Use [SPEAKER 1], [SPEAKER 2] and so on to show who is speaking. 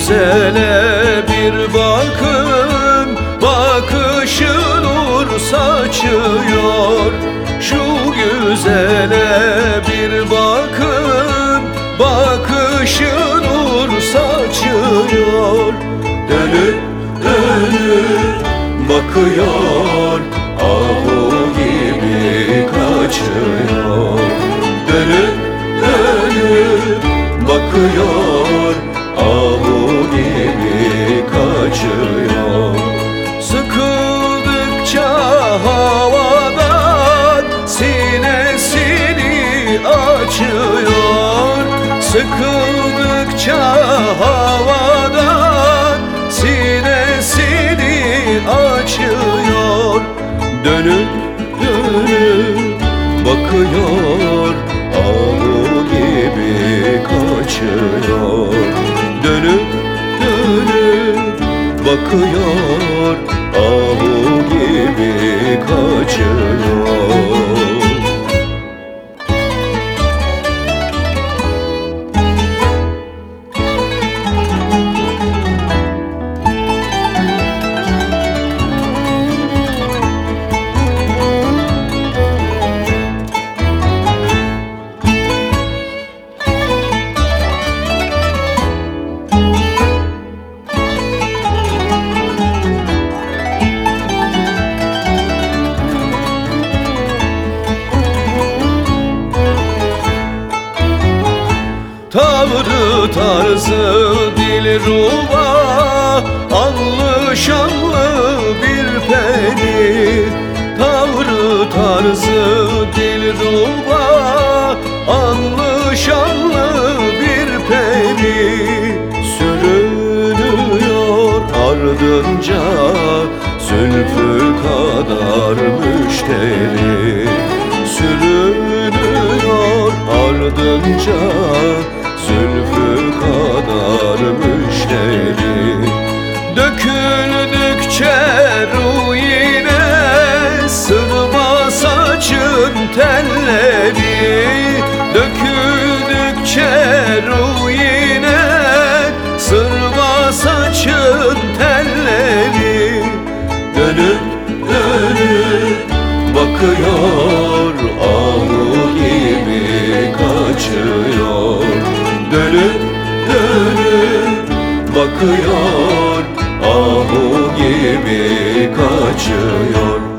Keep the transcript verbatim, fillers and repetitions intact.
[SPEAKER 1] güzele bir bakın, bakışı nur saçıyor. Şu güzele bir bakın, bakışı nur saçıyor. Dönüp dönüp bakıyor, ahu gibi kaçıyor. Dönüp dönüp bakıyor, ahu gibi kaçıyor. Sıkıldıkça havadan sinesini açıyor. Sıkıldıkça havadan sinesini açıyor. Dönüp dönüp bakıyor, ahu gibi kaçıyor. Dönüp dönüp bakıyor, ahu gibi kaçıyor. Tavrı tarzı dilruba, allı şanlı bir peri. Tavrı tarzı dilruba, allı şanlı bir peri. Sürünüyor ardınca zülfü kadar müşteri. Sürünüyor ardınca zülfü kadar müşteri. Döküldükçe ruhine sırma saçın telleri. Döküldükçe ruhine sırma saçın telleri. Dönüp dönüp bakıyor, ahu gibi kaçıyor. Dönüp dönüp bakıyor, ahu gibi kaçıyor.